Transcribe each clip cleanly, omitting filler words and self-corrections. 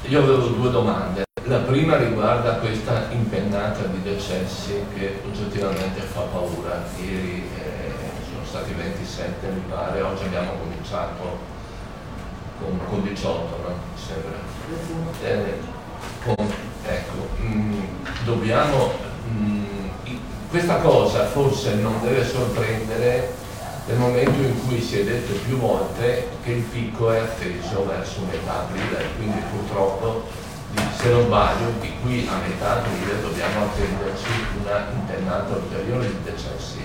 Io avevo due domande. La prima riguarda questa impennata di decessi che oggettivamente fa paura. Ieri sono stati 27 mi pare, oggi abbiamo cominciato con 18, no? Mi sembra. Dobbiamo, questa cosa forse non deve sorprendere nel momento in cui si è detto più volte che il picco è atteso verso metà aprile, quindi purtroppo, se non sbaglio, di qui a metà aprile dobbiamo attenderci una impennata ulteriore di decessi.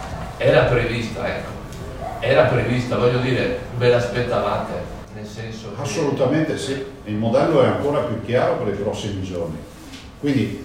Era prevista, voglio dire, ve l'aspettavate, nel senso che... Assolutamente sì, il modello è ancora più chiaro per i prossimi giorni. Quindi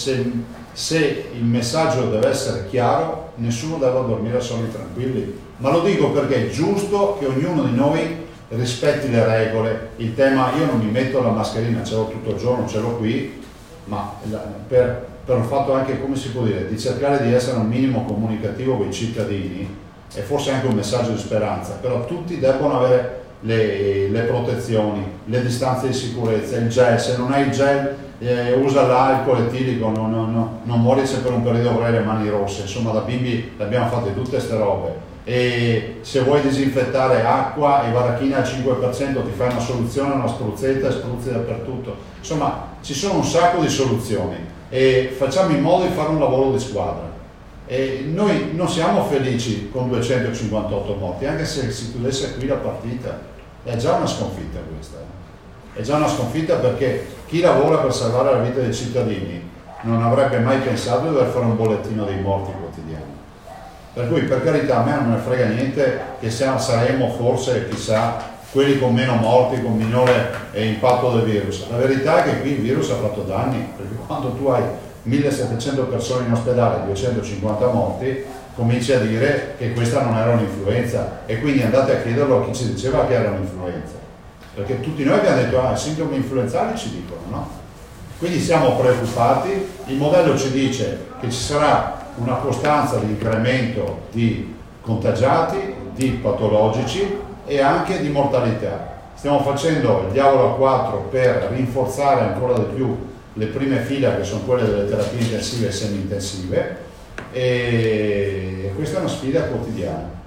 se il messaggio deve essere chiaro, nessuno deve dormire sonni tranquilli. Ma lo dico perché è giusto che ognuno di noi rispetti le regole. Il tema, io non mi metto la mascherina, ce l'ho tutto il giorno, ce l'ho qui, ma per un fatto anche, come si può dire, di cercare di essere un minimo comunicativo con i cittadini, e forse anche un messaggio di speranza, però tutti debbono avere le protezioni, le distanze di sicurezza, il gel, se non hai il gel usa l'alcol etilico, non muori se per un periodo avrai le mani rosse, insomma da bimbi abbiamo fatte tutte queste robe. E se vuoi disinfettare acqua e varachina al 5% ti fai una soluzione, una spruzzetta e spruzzi dappertutto, insomma ci sono un sacco di soluzioni e facciamo in modo di fare un lavoro di squadra. E noi non siamo felici con 258 morti, anche se si chiudesse qui la partita, è già una sconfitta questa, è già una sconfitta perché chi lavora per salvare la vita dei cittadini non avrebbe mai pensato di dover fare un bollettino dei morti quotidiano. Per cui, per carità, a me non me ne frega niente che saremo forse, chissà, quelli con meno morti, con minore impatto del virus. La verità è che qui il virus ha fatto danni, perché quando tu hai 1700 persone in ospedale e 250 morti, cominci a dire che questa non era un'influenza, e quindi andate a chiederlo a chi ci diceva che era un'influenza. Perché tutti noi abbiamo detto, sintomi influenzali ci dicono, no? Quindi siamo preoccupati, il modello ci dice che ci sarà una costanza di incremento di contagiati, di patologici e anche di mortalità. Stiamo facendo il diavolo a 4 per rinforzare ancora di più le prime fila, che sono quelle delle terapie intensive e semi-intensive, e questa è una sfida quotidiana.